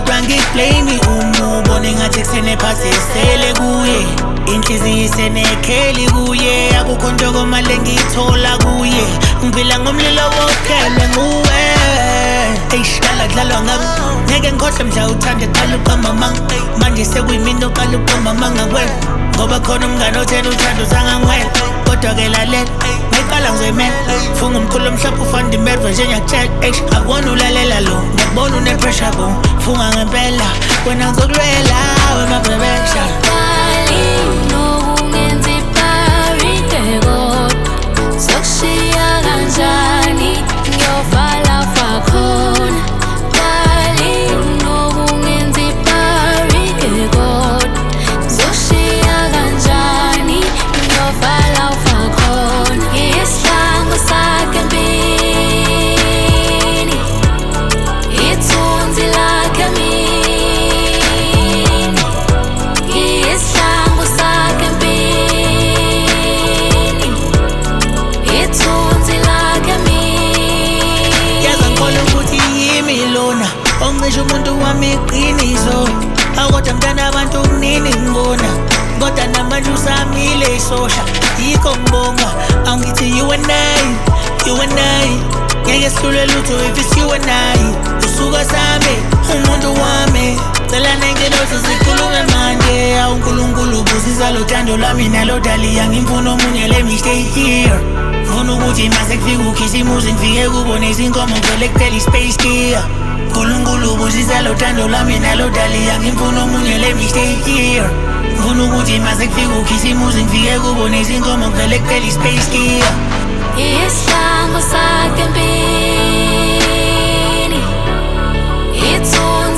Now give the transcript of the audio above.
kodwa ngiblame umubone ngathi kusene phansi sele kuye inhliziyo isenekheli kuye akukho nto komale ngiyithola kuye ngivila ngomlilo wokhele nguwe eyishidala dlalwa ngami ngeke ngikhohle mhla uthande qala uqamba manga manje sekuyimina oqala uqamba manga kwena ngoba khona umngane othena uthando uzangangiwela kodwa-ke lalela ngiqala ngizoyimela funga umkhulu omhlophe ufanda imerve njengakutshela akubona ulalela lo ngiyakubona une-pressure bo funga ngempela wena ngizokulwela wemabhebesha Sokushiya kanjani ngiyovala fakhona Dali nokungenza iparike kodwa Sokushiya kanjani ngiyovala fakhona Isihlangu sakhe empini Ithunzi lakhe emini Isihlangu sakhe empini ongisho umuntu wami iqiniso akodwa mntana abantu kunini ngibona kodwa namanje usamile isosha yikho ngibonga angithi you and I ngeke sihlule lutho if it's you and I usuka sami umuntu wami cela nengeloso sikhulume manje awuNkulunkulu ubusisa lo thando lami nalo daliya ngimfuna omunye let me stay here ngifuna ukuthi mase kufika ukhisimuzi ngifike kubona izinkomo vele kuphela ispace gear uNkulunkulu ubusisa lo thando lami nalo daliya ngimfuna omunye let me stay here ngifuna ukuthi mase kufika ukhisimuzi ngifike kubona izinkomo vele kuphela ispace gear Isihlangu sakhe empini Ithunzi